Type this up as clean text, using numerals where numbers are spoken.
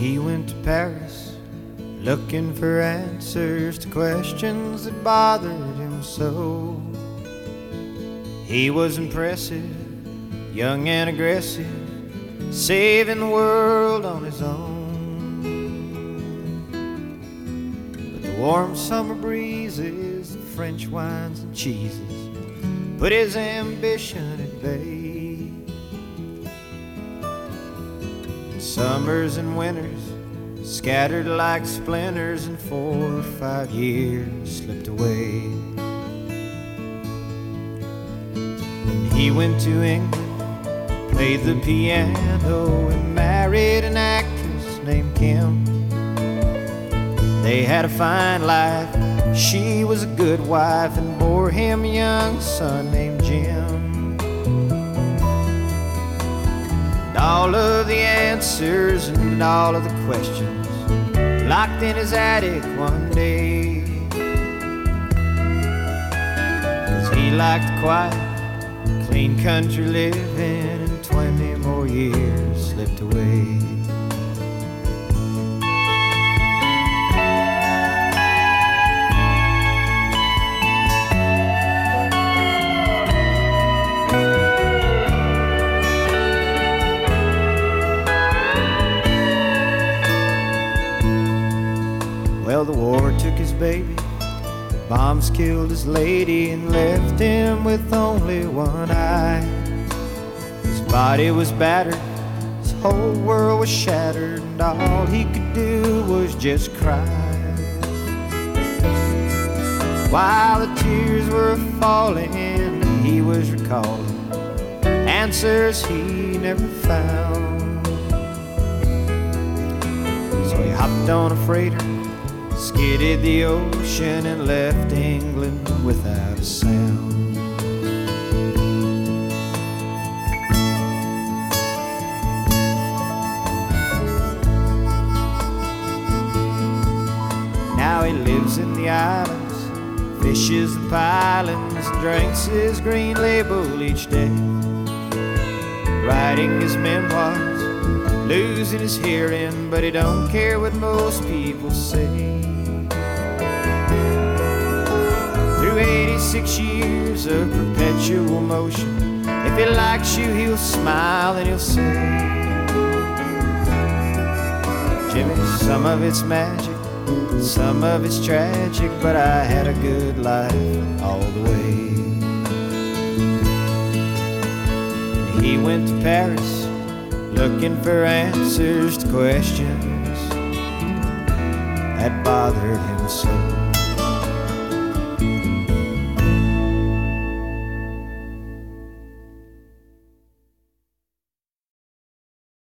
He went to Paris looking for answers to questions that bothered him so. He was impressive, young and aggressive, saving the world on his own. But the warm summer breezes, the French wines and cheeses put his ambition at bay. Summers and winters scattered like splinters, and 4 or 5 years slipped away. And he went to England, played the piano, and married an actress named Kim. They had a fine life, she was a good wife, and bore him a young son named Jim. And all of the answers and all of the questions locked in his attic one day. 'Cause he liked quiet, clean country living, and 20 more years slipped away. Well, the war took his baby, bombs killed his lady, and left him with only one eye. His body was battered, his whole world was shattered, and all he could do was just cry. While the tears were falling, he was recalling answers he never found. So he hopped on a freighter, skidded the ocean, and left England without a sound. Now he lives in the islands, fishes the pilings, drinks his green label each day, writing his memoirs, losing his hearing, but he don't care what most people say. Through 86 years of perpetual motion, if he likes you, he'll smile and he'll say, Jimmy, some of it's magic, some of it's tragic, but I had a good life all the way. He went to Paris looking for answers to questions that bothered him so.